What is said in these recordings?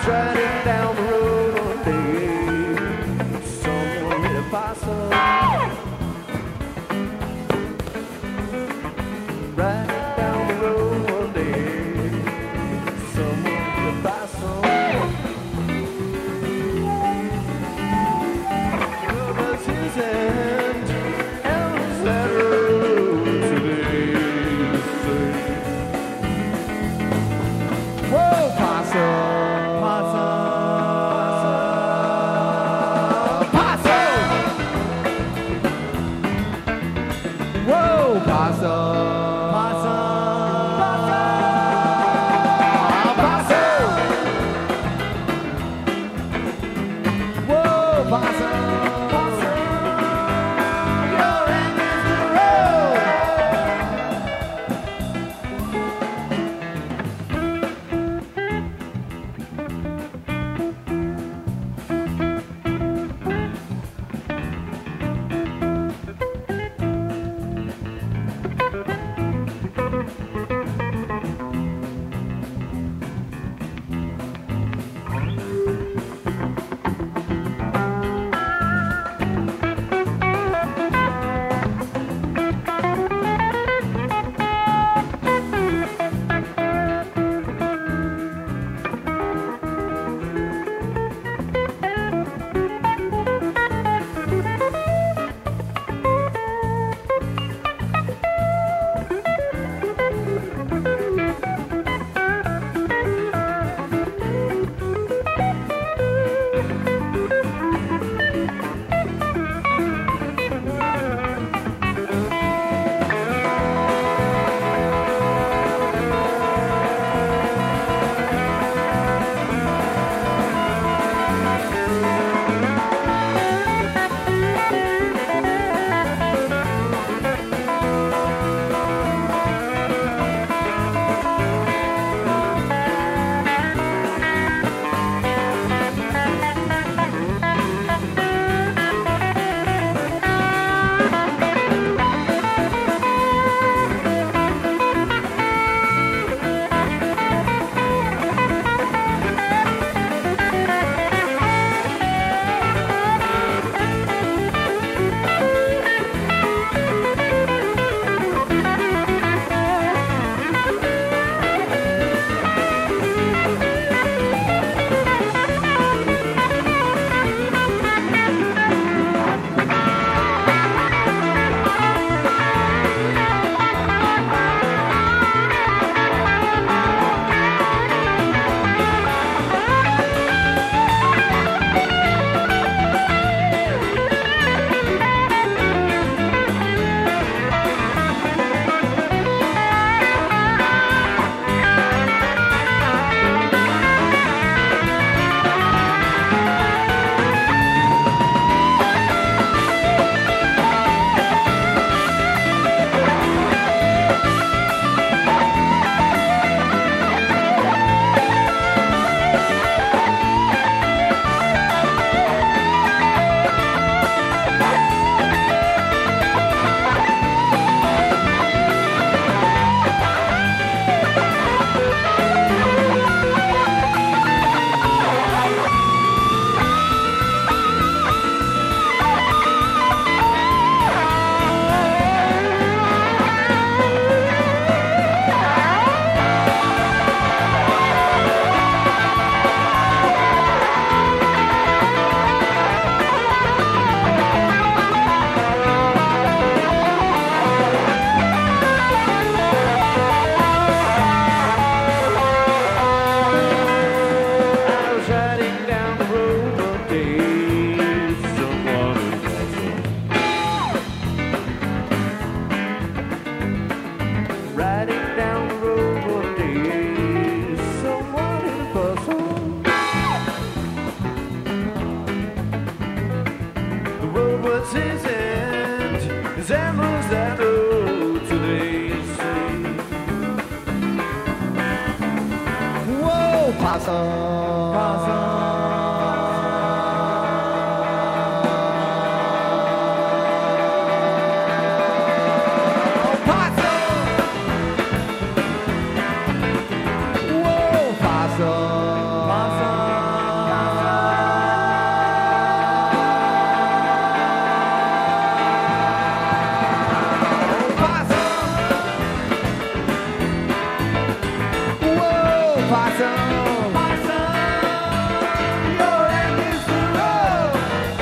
riding down the road one day. Someone hit a possum. Riding down the road one day. Someone hit a possum. It was his hand. And was that road today to say, whoa, possum. Possum. Possum, your end is the road.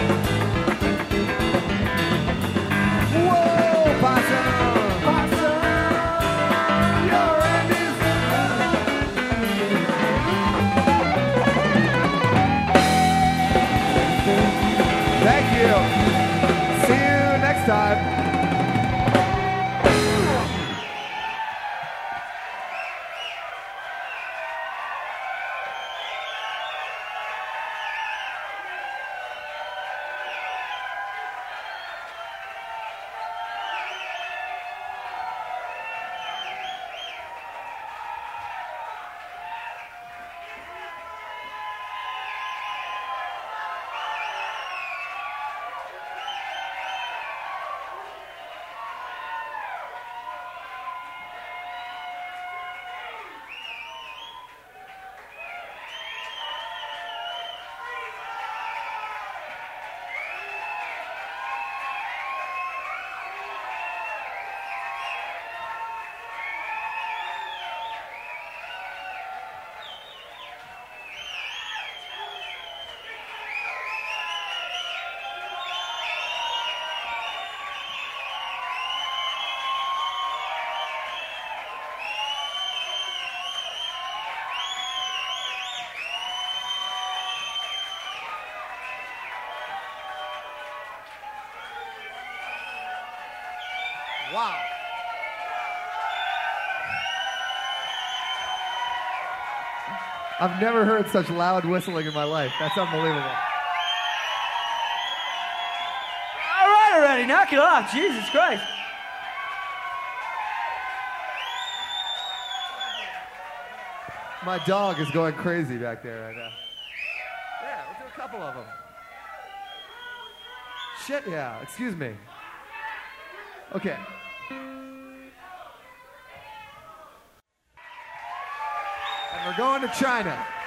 Whoa, Possum. Possum, your end is the road. Thank you. See you next time. Wow. I've never heard such loud whistling in my life. That's unbelievable. All right already, knock it off. Jesus Christ. My dog is going crazy back there right now. Yeah, we'll do a couple of them. Shit, yeah. Excuse me. Okay. And we're going to China.